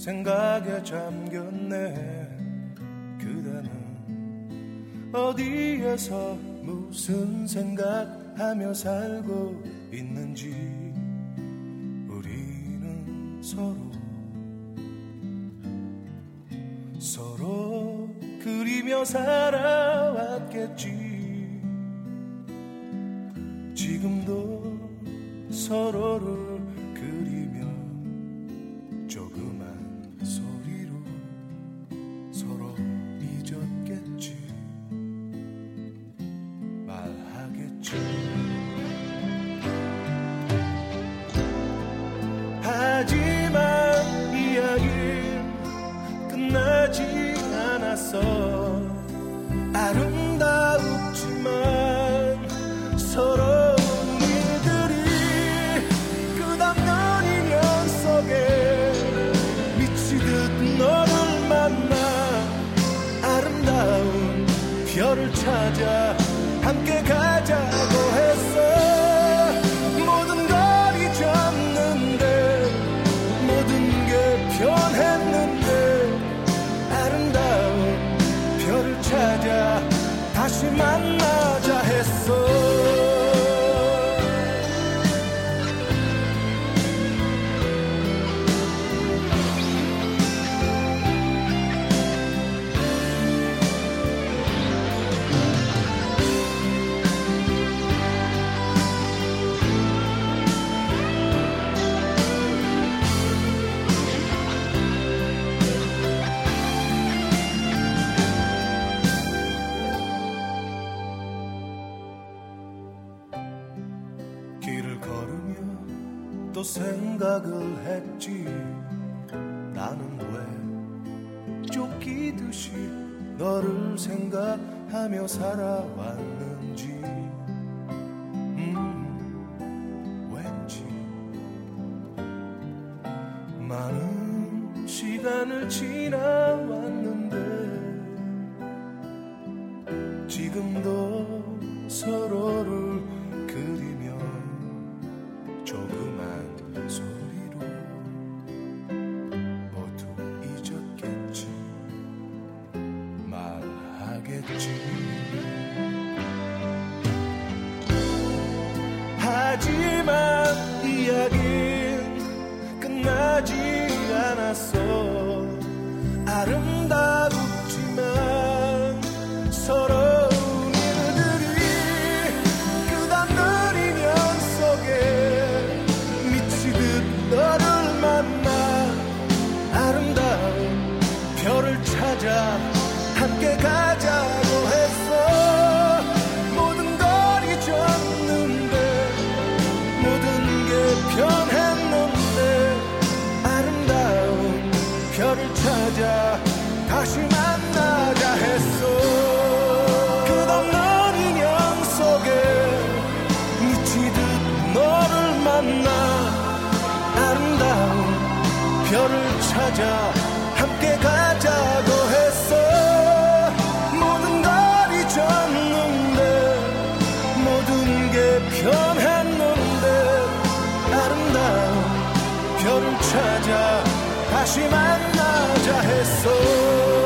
생각에 잠겼네. 그대는 어디에서 무슨 생각하며 살고 있는지. 우리는 서로 그리며 살아왔겠지. 지금도 서로를 그리며 조그만 소리로 서로 잊었겠지. 말하겠지. 하지만 이야기는 끝나지 않았어. 아름다웠지만 서러운 일들이 끝없는 인연 속에 미치듯 너를 만나 아름다운 별을 찾아 함께 가자고 했어. 모든 걸 잊었는데 모든 게 변했는데 아름다운 별을 찾아 다시 만나자 했어. 또 생각을 했지. 나는 왜 쫓기듯이 너를 생각하며 살아왔는지. 왠지 많은 시간을 지나왔는데 지금도 서로를 그리며 조그만 소리로 모두 잊었겠지. 말하겠지. 하지만 이야기는 끝나지 않았어. 아름다웠지만 서러운 일들이 끝없는 인연 속에 너를 만나 아름다운 별을 찾아 함께 가자고 했어. 모든 걸 잊었는데 모든 게 변했는데 아름다운 별을 찾아 다시 만나자 했어. 끝없는 인연 속에 미치듯 너를 만나 아름다운 별을 찾아 함께 가자고 했어. 모든 걸 잊었는데 모든 게 변했는데 아름다운 별을 찾아 다시 만나자 했어.